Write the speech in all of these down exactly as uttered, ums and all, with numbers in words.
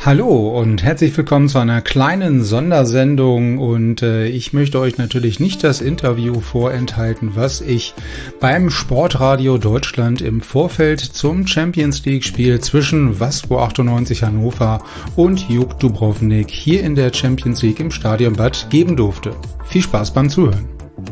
Hallo und herzlich willkommen zu einer kleinen Sondersendung und äh, ich möchte euch natürlich nicht das Interview vorenthalten, was ich beim Sportradio Deutschland im Vorfeld zum Champions League Spiel zwischen Waspo achtundneunzig Hannover und Juk Dubrovnik hier in der Champions League im Stadion Bad geben durfte. Viel Spaß beim Zuhören.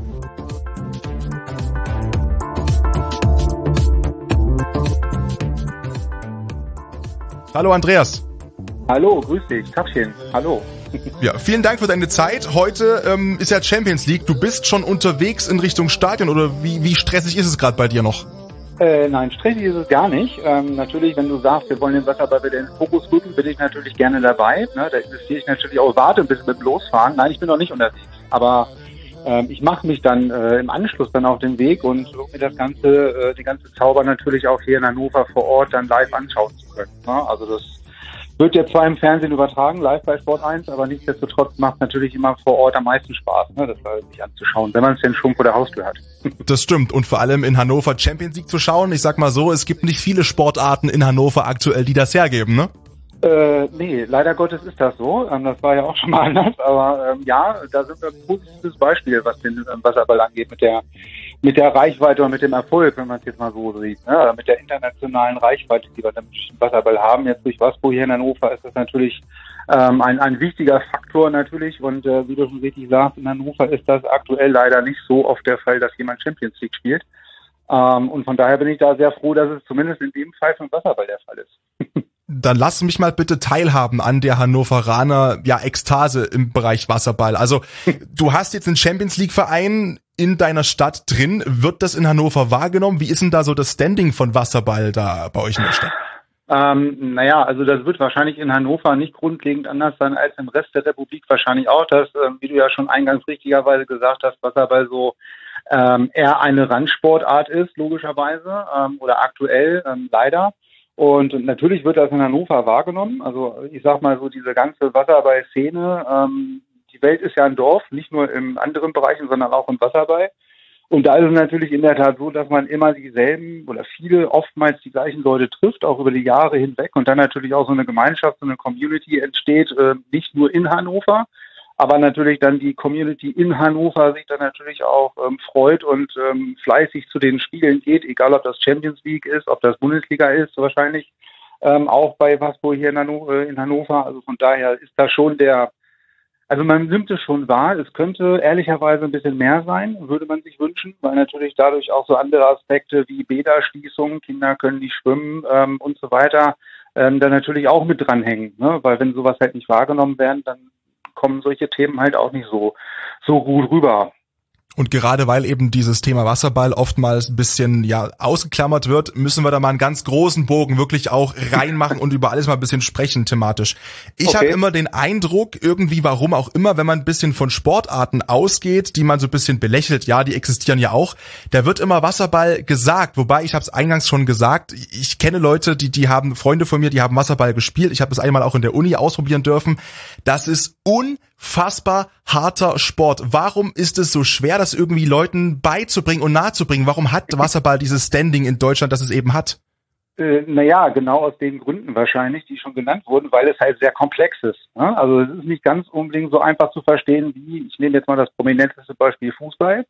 Hallo Andreas. Hallo, grüß dich, Tachchen, hallo. Ja, vielen Dank für deine Zeit. Heute ähm, ist ja Champions League. Du bist schon unterwegs in Richtung Stadion oder wie, wie stressig ist es gerade bei dir noch? Äh, nein, stressig ist es gar nicht. Ähm, natürlich, wenn du sagst, wir wollen den Wasserball wieder in den Fokus rücken, bin ich natürlich gerne dabei. Ne? Da investiere ich natürlich auch, warte ein bisschen mit dem Losfahren. Nein, ich bin noch nicht unterwegs. Aber ähm, ich mache mich dann äh, im Anschluss dann auf den Weg und versuche mir das ganze, äh, die ganze Zauber natürlich auch hier in Hannover vor Ort dann live anschauen zu können. Ne? Also das wird jetzt zwar im Fernsehen übertragen, live bei Sport eins, aber nichtsdestotrotz macht es natürlich immer vor Ort am meisten Spaß, ne, das sich anzuschauen, wenn man es denn schon vor der Haustür hat. Das stimmt und vor allem in Hannover Champions League zu schauen. Ich sag mal so, es gibt nicht viele Sportarten in Hannover aktuell, die das hergeben, ne? Äh, nee, leider Gottes ist das so. Ähm, das war ja auch schon mal anders, aber ähm, ja, da sind wir ein positives Beispiel, was den ähm, Wasserball angeht, mit der mit der Reichweite und mit dem Erfolg, wenn man es jetzt mal so sieht, ne? Mit der internationalen Reichweite, die wir dann im Wasserball haben. Jetzt durch Waspo hier in Hannover ist das natürlich ähm, ein, ein wichtiger Faktor natürlich und äh, wie du schon richtig sagst, in Hannover ist das aktuell leider nicht so oft der Fall, dass jemand Champions League spielt. Ähm, und von daher bin ich da sehr froh, dass es zumindest in dem Fall vom Wasserball der Fall ist. Dann lass mich mal bitte teilhaben an der Hannoveraner ja Ekstase im Bereich Wasserball. Also du hast jetzt einen Champions League Verein in deiner Stadt drin. Wird das in Hannover wahrgenommen? Wie ist denn da so das Standing von Wasserball da bei euch in der Stadt? Ähm, naja, also das wird wahrscheinlich in Hannover nicht grundlegend anders sein als im Rest der Republik wahrscheinlich auch. Dass, ähm, wie du ja schon eingangs richtigerweise gesagt hast, Wasserball so ähm, eher eine Randsportart ist, logischerweise, ähm, oder aktuell ähm, leider. Und natürlich wird das in Hannover wahrgenommen. Also ich sag mal so, diese ganze Wasserball-Szene, ähm, die Welt ist ja ein Dorf, nicht nur in anderen Bereichen, sondern auch im Wasserball. Und da ist es natürlich in der Tat so, dass man immer dieselben oder viele, oftmals die gleichen Leute trifft, auch über die Jahre hinweg. Und dann natürlich auch so eine Gemeinschaft, so eine Community entsteht, äh, nicht nur in Hannover, aber natürlich dann die Community in Hannover sich dann natürlich auch ähm, freut und ähm, fleißig zu den Spielen geht, egal ob das Champions League ist, ob das Bundesliga ist, wahrscheinlich ähm, auch bei Waspo hier in, Hanno- in Hannover. Also von daher ist da schon der, also man nimmt es schon wahr, es könnte ehrlicherweise ein bisschen mehr sein, würde man sich wünschen, weil natürlich dadurch auch so andere Aspekte wie Bäderschließung, Kinder können nicht schwimmen ähm, und so weiter, ähm, dann natürlich auch mit dranhängen, ne? Weil wenn sowas halt nicht wahrgenommen werden, dann kommen solche Themen halt auch nicht so so gut rüber. Und gerade weil eben dieses Thema Wasserball oftmals ein bisschen ja ausgeklammert wird, müssen wir da mal einen ganz großen Bogen wirklich auch reinmachen und über alles mal ein bisschen sprechen thematisch. Ich okay. habe immer den Eindruck, irgendwie, warum auch immer, wenn man ein bisschen von Sportarten ausgeht, die man so ein bisschen belächelt, ja, die existieren ja auch, da wird immer Wasserball gesagt, wobei ich habe es eingangs schon gesagt, ich kenne Leute, die die haben, Freunde von mir, die haben Wasserball gespielt, ich habe es einmal auch in der Uni ausprobieren dürfen, das ist unfassbar harter Sport. Warum ist es so schwer, das irgendwie Leuten beizubringen und nahezubringen? Warum hat Wasserball dieses Standing in Deutschland, das es eben hat? Äh, naja, genau aus den Gründen wahrscheinlich, die schon genannt wurden, weil es halt sehr komplex ist. Ne? Also es ist nicht ganz unbedingt so einfach zu verstehen, wie, ich nehme jetzt mal das prominenteste Beispiel Fußball.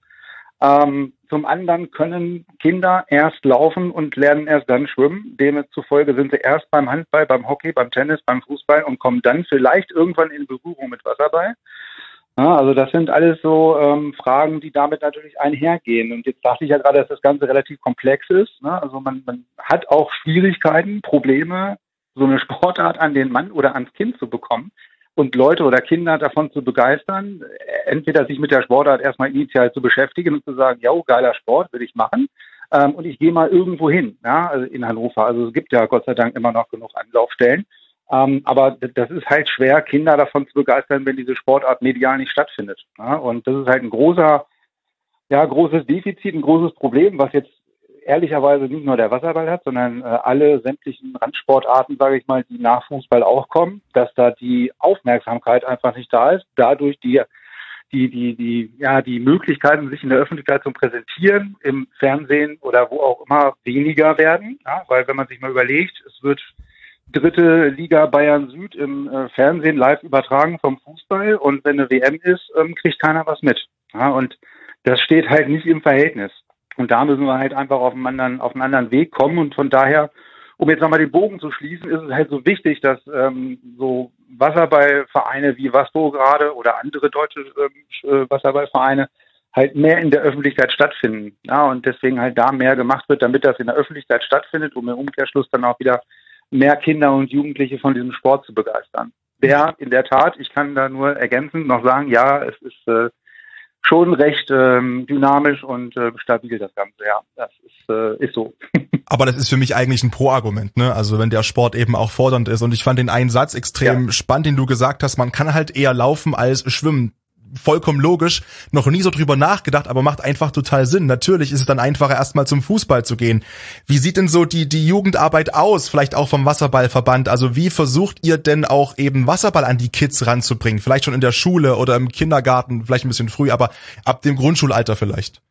Ähm, zum anderen können Kinder erst laufen und lernen erst dann schwimmen. Demzufolge sind sie erst beim Handball, beim Hockey, beim Tennis, beim Fußball und kommen dann vielleicht irgendwann in Berührung mit Wasserball. Ja, also das sind alles so ähm, Fragen, die damit natürlich einhergehen. Und jetzt dachte ich ja gerade, dass das Ganze relativ komplex ist. Ne? Also man, man hat auch Schwierigkeiten, Probleme, so eine Sportart an den Mann oder ans Kind zu bekommen und Leute oder Kinder davon zu begeistern, entweder sich mit der Sportart erstmal initial zu beschäftigen und zu sagen, ja, geiler Sport, will ich machen. Ähm, und ich gehe mal irgendwo hin, ja, also in Hannover. Also es gibt ja Gott sei Dank immer noch genug Anlaufstellen. Ähm, aber das ist halt schwer, Kinder davon zu begeistern, wenn diese Sportart medial nicht stattfindet. Ja? Und das ist halt ein großer, ja, großes Defizit, ein großes Problem, was jetzt ehrlicherweise nicht nur der Wasserball hat, sondern äh, alle sämtlichen Randsportarten, sage ich mal, die nach Fußball auch kommen, dass da die Aufmerksamkeit einfach nicht da ist, dadurch die die die die ja die Möglichkeiten, sich in der Öffentlichkeit zu präsentieren, im Fernsehen oder wo auch immer, weniger werden, ja? Weil wenn man sich mal überlegt, es wird dritte Liga Bayern Süd im äh, Fernsehen live übertragen vom Fußball und wenn eine W M ist, ähm, kriegt keiner was mit. Ja, und das steht halt nicht im Verhältnis. Und da müssen wir halt einfach auf einen anderen, auf einen anderen Weg kommen und von daher, um jetzt nochmal den Bogen zu schließen, ist es halt so wichtig, dass ähm, so Wasserballvereine wie Waspo gerade oder andere deutsche äh, Wasserballvereine halt mehr in der Öffentlichkeit stattfinden. Ja, und deswegen halt da mehr gemacht wird, damit das in der Öffentlichkeit stattfindet, um im Umkehrschluss dann auch wieder mehr Kinder und Jugendliche von diesem Sport zu begeistern. Der in der Tat, ich kann da nur ergänzend noch sagen, ja, es ist äh, schon recht ähm, dynamisch und äh, stabil, das Ganze, ja. Das ist, äh, ist so. Aber das ist für mich eigentlich ein Pro-Argument, ne? Also wenn der Sport eben auch fordernd ist. Und ich fand den einen Satz extrem ja. spannend, den du gesagt hast, man kann halt eher laufen als schwimmen. Vollkommen logisch, noch nie so drüber nachgedacht, aber macht einfach total Sinn. Natürlich ist es dann einfacher, erstmal zum Fußball zu gehen. Wie sieht denn so die die Jugendarbeit aus, vielleicht auch vom Wasserballverband? Also wie versucht ihr denn auch eben Wasserball an die Kids ranzubringen? Vielleicht schon in der Schule oder im Kindergarten, vielleicht ein bisschen früh, aber ab dem Grundschulalter vielleicht?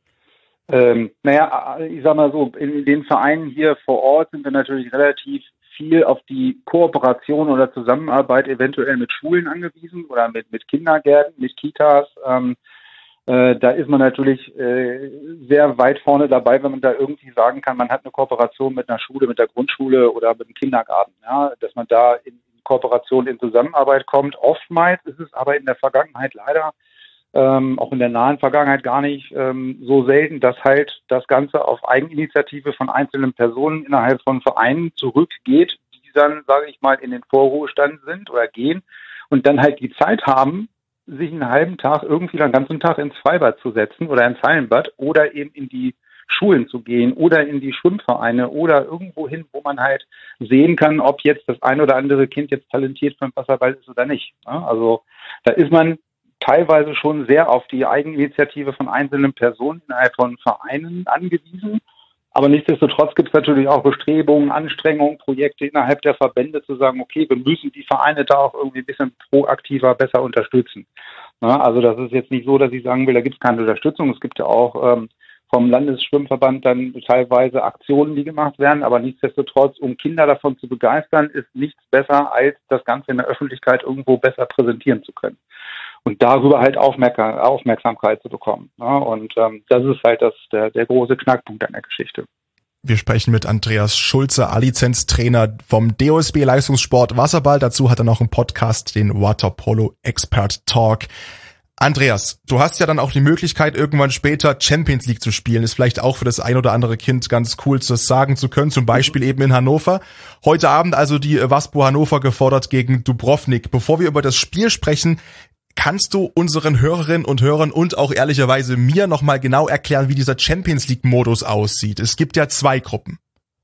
Ähm, naja, ich sag mal so, in den Vereinen hier vor Ort sind wir natürlich relativ viel auf die Kooperation oder Zusammenarbeit eventuell mit Schulen angewiesen oder mit, mit Kindergärten, mit Kitas. Ähm, äh, da ist man natürlich äh, sehr weit vorne dabei, wenn man da irgendwie sagen kann, man hat eine Kooperation mit einer Schule, mit der Grundschule oder mit dem Kindergarten. Ja, dass man da in Kooperation, in Zusammenarbeit kommt. Oftmals ist es aber in der Vergangenheit leider Ähm, auch in der nahen Vergangenheit gar nicht ähm, so selten, dass halt das Ganze auf Eigeninitiative von einzelnen Personen innerhalb von Vereinen zurückgeht, die dann, sage ich mal, in den Vorruhestand sind oder gehen und dann halt die Zeit haben, sich einen halben Tag irgendwie den ganzen Tag ins Freibad zu setzen oder ins Hallenbad oder eben in die Schulen zu gehen oder in die Schwimmvereine oder irgendwo hin, wo man halt sehen kann, ob jetzt das ein oder andere Kind jetzt talentiert beim Wasserball ist oder nicht. Ja, also da ist man teilweise schon sehr auf die Eigeninitiative von einzelnen Personen innerhalb von Vereinen angewiesen. Aber nichtsdestotrotz gibt es natürlich auch Bestrebungen, Anstrengungen, Projekte innerhalb der Verbände zu sagen, okay, wir müssen die Vereine da auch irgendwie ein bisschen proaktiver besser unterstützen. Ja, also das ist jetzt nicht so, dass ich sagen will, da gibt es keine Unterstützung. Es gibt ja auch ähm, vom Landesschwimmverband dann teilweise Aktionen, die gemacht werden. Aber nichtsdestotrotz, um Kinder davon zu begeistern, ist nichts besser, als das Ganze in der Öffentlichkeit irgendwo besser präsentieren zu können. Und darüber halt Aufmerk- Aufmerksamkeit zu bekommen. Ja, und ähm, das ist halt das, der, der große Knackpunkt an der Geschichte. Wir sprechen mit Andreas Schulze, A-Lizenz-Trainer vom D O S B Leistungssport Wasserball. Dazu hat er noch einen Podcast, den Waterpolo Expert Talk. Andreas, du hast ja dann auch die Möglichkeit, irgendwann später Champions League zu spielen. Ist vielleicht auch für das ein oder andere Kind ganz cool, das sagen zu können. Zum Beispiel eben in Hannover. Heute Abend also die Waspo Hannover gefordert gegen Dubrovnik. Bevor wir über das Spiel sprechen, kannst du unseren Hörerinnen und Hörern und auch ehrlicherweise mir nochmal genau erklären, wie dieser Champions League-Modus aussieht? Es gibt ja zwei Gruppen.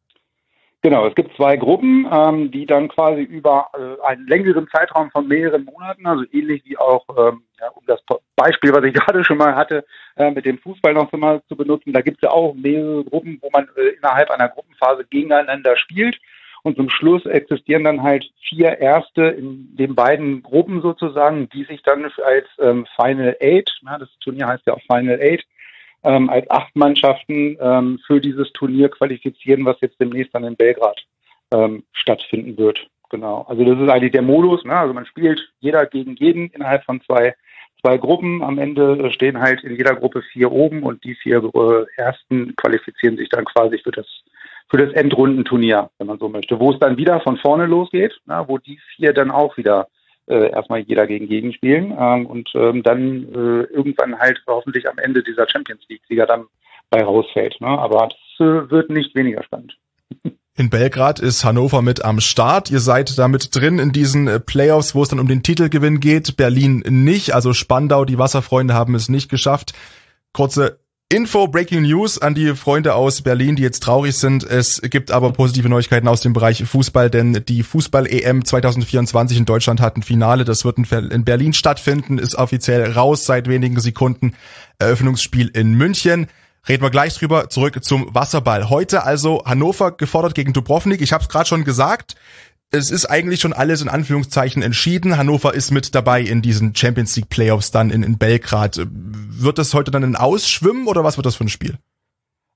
Genau, es gibt zwei Gruppen, ähm, die dann quasi über äh, einen längeren Zeitraum von mehreren Monaten, also ähnlich wie auch, ähm, ja, um das Beispiel, was ich gerade schon mal hatte, äh, mit dem Fußball noch mal zu benutzen, da gibt es ja auch mehrere Gruppen, wo man äh, innerhalb einer Gruppenphase gegeneinander spielt. Und zum Schluss existieren dann halt vier Erste in den beiden Gruppen sozusagen, die sich dann als ähm, Final Eight, ja, das Turnier heißt ja auch Final Eight, ähm, als acht Mannschaften ähm, für dieses Turnier qualifizieren, was jetzt demnächst dann in Belgrad ähm, stattfinden wird. Genau. Also das ist eigentlich der Modus, ne? Also man spielt jeder gegen jeden innerhalb von zwei zwei Gruppen. Am Ende stehen halt in jeder Gruppe vier oben und die vier äh, Ersten qualifizieren sich dann quasi für das für das Endrundenturnier, wenn man so möchte, wo es dann wieder von vorne losgeht, na, wo die vier dann auch wieder äh, erstmal jeder gegen jeden spielen ähm, und ähm, dann äh, irgendwann halt hoffentlich am Ende dieser Champions League-Sieger dann bei rausfällt. Ne? Aber das äh, wird nicht weniger spannend. In Belgrad ist Hannover mit am Start. Ihr seid damit drin in diesen Playoffs, wo es dann um den Titelgewinn geht. Berlin nicht, also Spandau, die Wasserfreunde haben es nicht geschafft. Kurze Info, Breaking News an die Freunde aus Berlin, die jetzt traurig sind. Es gibt aber positive Neuigkeiten aus dem Bereich Fußball, denn die Fußball-E M zwanzig vierundzwanzig in Deutschland hat ein Finale. Das wird in Berlin stattfinden, ist offiziell raus seit wenigen Sekunden. Eröffnungsspiel in München. Reden wir gleich drüber. Zurück zum Wasserball. Heute also Hannover gefordert gegen Dubrovnik. Ich habe es gerade schon gesagt. Es ist eigentlich schon alles in Anführungszeichen entschieden. Hannover ist mit dabei in diesen Champions League Playoffs dann in, in Belgrad. Wird das heute dann ein Ausschwimmen oder was wird das für ein Spiel?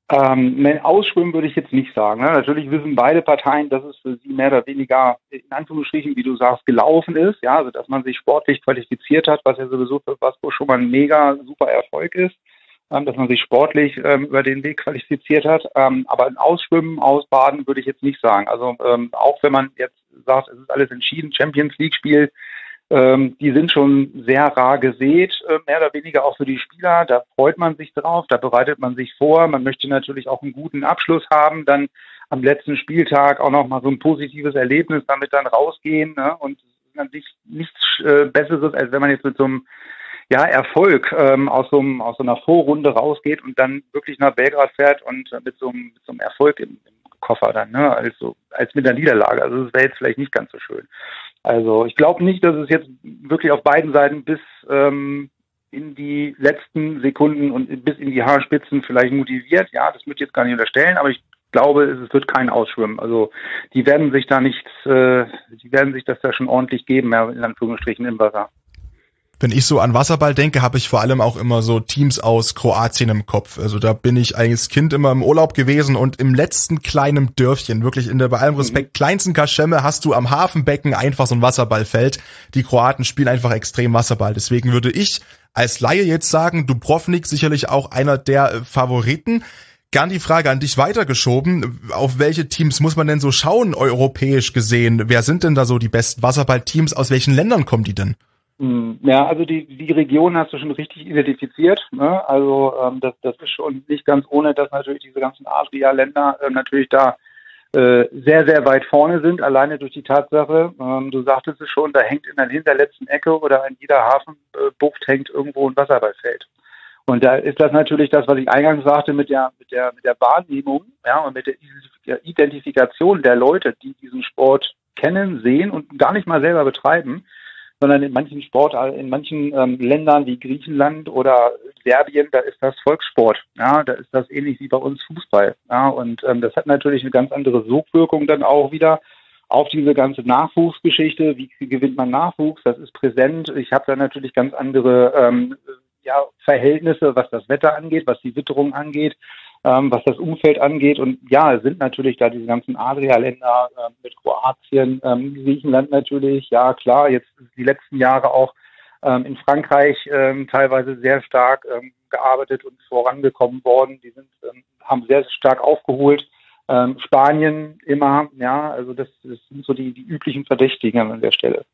Ähm, mein Ausschwimmen würde ich jetzt nicht sagen. Ne? Natürlich wissen beide Parteien, dass es für sie mehr oder weniger, in Anführungsstrichen, wie du sagst, gelaufen ist. Ja, also dass man sich sportlich qualifiziert hat, was ja sowieso für Waspo schon mal ein mega super Erfolg ist, ähm, dass man sich sportlich ähm, über den Weg qualifiziert hat. Ähm, aber ein Ausschwimmen, Ausbaden würde ich jetzt nicht sagen. Also ähm, auch wenn man jetzt sagt, es ist alles entschieden, Champions League Spiel, Ähm, die sind schon sehr rar gesät, äh, mehr oder weniger auch für die Spieler. Da freut man sich drauf, da bereitet man sich vor. Man möchte natürlich auch einen guten Abschluss haben, dann am letzten Spieltag auch nochmal so ein positives Erlebnis damit dann rausgehen. Ne? Und es ist natürlich nichts äh, Besseres, als wenn man jetzt mit so einem ja, Erfolg ähm, aus, so einem, aus so einer Vorrunde rausgeht und dann wirklich nach Belgrad fährt und äh, mit, so einem, mit so einem Erfolg im, im Koffer dann, ne? also, als mit einer Niederlage. Also das wäre jetzt vielleicht nicht ganz so schön. Also ich glaube nicht, dass es jetzt wirklich auf beiden Seiten bis ähm, in die letzten Sekunden und bis in die Haarspitzen vielleicht motiviert. Ja, das würde ich jetzt gar nicht unterstellen, aber ich glaube, es wird kein Ausschwimmen. Also die werden sich da nicht, äh, die werden sich das da schon ordentlich geben, ja, in Anführungsstrichen im Wasser. Wenn ich so an Wasserball denke, habe ich vor allem auch immer so Teams aus Kroatien im Kopf. Also da bin ich als Kind immer im Urlaub gewesen und im letzten kleinen Dörfchen, wirklich in der bei allem Respekt mhm. kleinsten Kaschemme, hast du am Hafenbecken einfach so ein Wasserballfeld. Die Kroaten spielen einfach extrem Wasserball. Deswegen würde ich als Laie jetzt sagen, Dubrovnik sicherlich auch einer der Favoriten. Gern die Frage an dich weitergeschoben. Auf welche Teams muss man denn so schauen, europäisch gesehen? Wer sind denn da so die besten Wasserballteams? Aus welchen Ländern kommen die denn? Ja, also die die Region hast du schon richtig identifiziert. Ne? Also ähm, das das ist schon nicht ganz ohne, dass natürlich diese ganzen Adria-Länder äh, natürlich da äh, sehr, sehr weit vorne sind, alleine durch die Tatsache, ähm, du sagtest es schon, da hängt in der hinterletzten Ecke oder in jeder Hafenbucht hängt irgendwo ein Wasserballfeld. Und da ist das natürlich das, was ich eingangs sagte mit der mit der mit der Wahrnehmung, ja, und mit der Identifikation der Leute, die diesen Sport kennen, sehen und gar nicht mal selber betreiben, sondern in manchen Sport, in manchen ähm, Ländern wie Griechenland oder Serbien, da ist das Volkssport. Ja, da ist das ähnlich wie bei uns Fußball. Ja, und ähm, das hat natürlich eine ganz andere Sogwirkung dann auch wieder auf diese ganze Nachwuchsgeschichte. Wie gewinnt man Nachwuchs? Das ist präsent. Ich habe da natürlich ganz andere ähm, ja, Verhältnisse, was das Wetter angeht, was die Witterung angeht, ähm, was das Umfeld angeht. Und ja, es sind natürlich da diese ganzen Adria-Länder äh, mit Kroatien, ähm, Griechenland natürlich. Ja, klar, jetzt die letzten Jahre auch ähm, in Frankreich ähm, teilweise sehr stark ähm, gearbeitet und vorangekommen worden. Die sind, ähm, haben sehr stark aufgeholt. Ähm, Spanien immer, ja, also das, das sind so die, die üblichen Verdächtigen an der Stelle.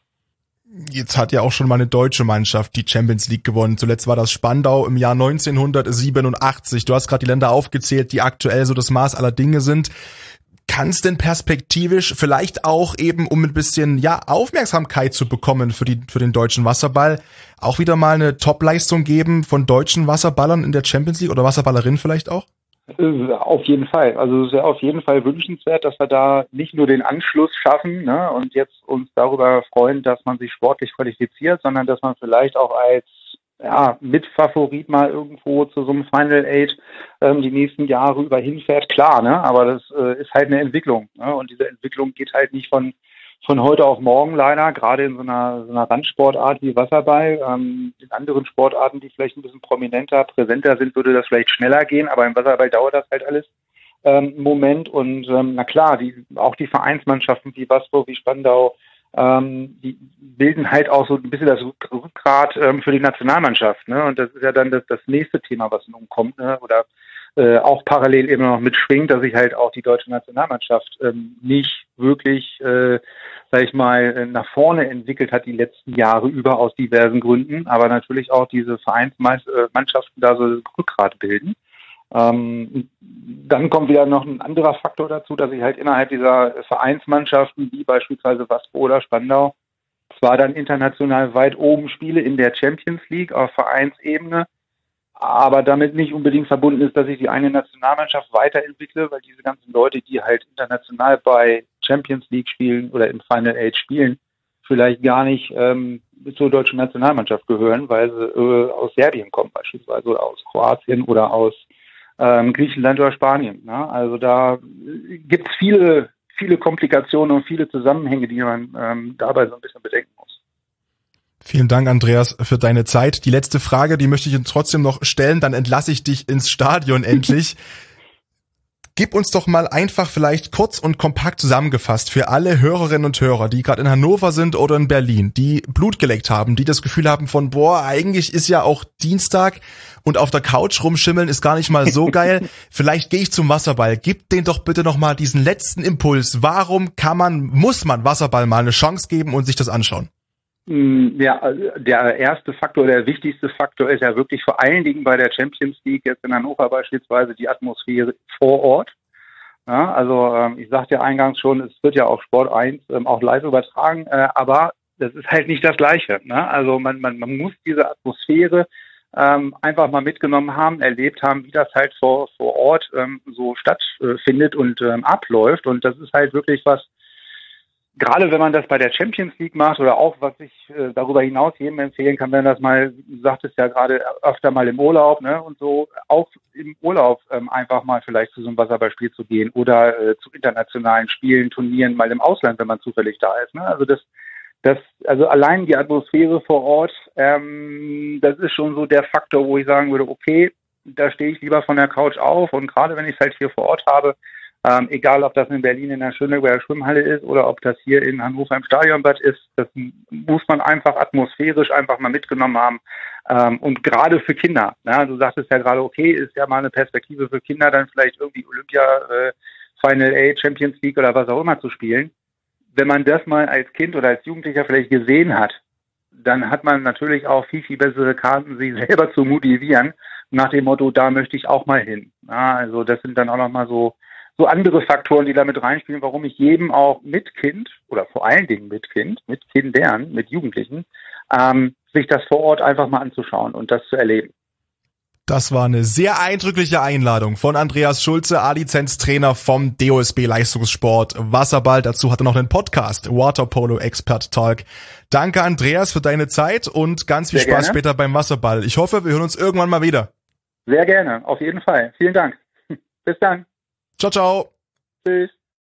Jetzt hat ja auch schon mal eine deutsche Mannschaft die Champions League gewonnen. Zuletzt war das Spandau im Jahr neunzehnhundertsiebenundachtzig. Du hast gerade die Länder aufgezählt, die aktuell so das Maß aller Dinge sind. Kann es denn perspektivisch vielleicht auch eben, um ein bisschen ja Aufmerksamkeit zu bekommen für die für den deutschen Wasserball, auch wieder mal eine Top-Leistung geben von deutschen Wasserballern in der Champions League oder Wasserballerinnen vielleicht auch? Auf jeden Fall. Also es wäre auf jeden Fall wünschenswert, dass wir da nicht nur den Anschluss schaffen, ne, und jetzt uns darüber freuen, dass man sich sportlich qualifiziert, sondern dass man vielleicht auch als ja, Mitfavorit mal irgendwo zu so einem Final Eight ähm, die nächsten Jahre über hinfährt. Klar, ne, aber das äh, ist halt eine Entwicklung, ne, und diese Entwicklung geht halt nicht von von heute auf morgen leider, gerade in so einer, so einer Randsportart wie Wasserball. Ähm, in anderen Sportarten, die vielleicht ein bisschen prominenter, präsenter sind, würde das vielleicht schneller gehen, aber im Wasserball dauert das halt alles ähm, einen Moment. Und ähm, na klar, die, auch die Vereinsmannschaften wie Waspo, wie Spandau, ähm, die bilden halt auch so ein bisschen das Rückgrat ähm, für die Nationalmannschaft. Ne? Und das ist ja dann das, das nächste Thema, was nun kommt, ne? Oder Äh, auch parallel immer noch mitschwingt, dass sich halt auch die deutsche Nationalmannschaft ähm, nicht wirklich, äh, sag ich mal, nach vorne entwickelt hat die letzten Jahre über aus diversen Gründen, aber natürlich auch diese Vereinsmannschaften da so Rückgrat bilden. Ähm, dann kommt wieder noch ein anderer Faktor dazu, dass sich halt innerhalb dieser Vereinsmannschaften, wie beispielsweise Waspo oder Spandau, zwar dann international weit oben Spiele in der Champions League auf Vereinsebene, aber damit nicht unbedingt verbunden ist, dass ich die eine Nationalmannschaft weiterentwickle, weil diese ganzen Leute, die halt international bei Champions League spielen oder im Final Eight spielen, vielleicht gar nicht ähm, zur deutschen Nationalmannschaft gehören, weil sie äh, aus Serbien kommen beispielsweise oder aus Kroatien oder aus ähm, Griechenland oder Spanien. Ne? Also da gibt es viele, viele Komplikationen und viele Zusammenhänge, die man ähm, dabei so ein bisschen bedenken muss. Vielen Dank, Andreas, für deine Zeit. Die letzte Frage, die möchte ich trotzdem noch stellen, dann entlasse ich dich ins Stadion endlich. Gib uns doch mal einfach vielleicht kurz und kompakt zusammengefasst für alle Hörerinnen und Hörer, die gerade in Hannover sind oder in Berlin, die Blut geleckt haben, die das Gefühl haben von, boah, eigentlich ist ja auch Dienstag und auf der Couch rumschimmeln ist gar nicht mal so geil. Vielleicht gehe ich zum Wasserball. Gib denen doch bitte noch mal diesen letzten Impuls. Warum kann man, muss man Wasserball mal eine Chance geben und sich das anschauen? Ja, der erste Faktor, der wichtigste Faktor ist ja wirklich vor allen Dingen bei der Champions League, jetzt in Hannover beispielsweise, die Atmosphäre vor Ort. Ja, also ähm, ich sagte ja eingangs schon, es wird ja auf Sport eins ähm, auch live übertragen, äh, aber das ist halt nicht das Gleiche. Ne? Also man, man, man muss diese Atmosphäre ähm, einfach mal mitgenommen haben, erlebt haben, wie das halt vor, vor Ort ähm, so stattfindet und ähm, abläuft. Und das ist halt wirklich was, gerade wenn man das bei der Champions League macht oder auch, was ich äh, darüber hinaus jedem empfehlen kann, wenn das mal, du sagtest ja gerade öfter mal im Urlaub, ne, und so, auch im Urlaub ähm, einfach mal vielleicht zu so einem Wasserballspiel zu gehen oder äh, zu internationalen Spielen, Turnieren mal im Ausland, wenn man zufällig da ist. Ne? Also das, das, also allein die Atmosphäre vor Ort, ähm, das ist schon so der Faktor, wo ich sagen würde, okay, da stehe ich lieber von der Couch auf und gerade wenn ich es halt hier vor Ort habe, Ähm, egal, ob das in Berlin in der Schöneberger Schwimmhalle ist oder ob das hier in Hannover im Stadionbad ist, das muss man einfach atmosphärisch einfach mal mitgenommen haben. Ähm, und gerade für Kinder, ne? Du sagtest ja gerade, okay, ist ja mal eine Perspektive für Kinder, dann vielleicht irgendwie Olympia, äh, Final Eight, Champions League oder was auch immer zu spielen. Wenn man das mal als Kind oder als Jugendlicher vielleicht gesehen hat, dann hat man natürlich auch viel, viel bessere Karten, sich selber zu motivieren, nach dem Motto, da möchte ich auch mal hin. Ja, also das sind dann auch nochmal so So andere Faktoren, die da mit reinspielen, warum ich jedem auch mit Kind oder vor allen Dingen mit Kind, mit Kindern, mit Jugendlichen, ähm, sich das vor Ort einfach mal anzuschauen und das zu erleben. Das war eine sehr eindrückliche Einladung von Andreas Schulze, A-Lizenz-Trainer vom D O S B Leistungssport Wasserball. Dazu hat er noch einen Podcast, Waterpolo Expert Talk. Danke, Andreas, für deine Zeit und ganz viel Sehr Spaß gerne. später beim Wasserball. Ich hoffe, wir hören uns irgendwann mal wieder. Sehr gerne, auf jeden Fall. Vielen Dank. Bis dann. Ciao, ciao. Tschüss.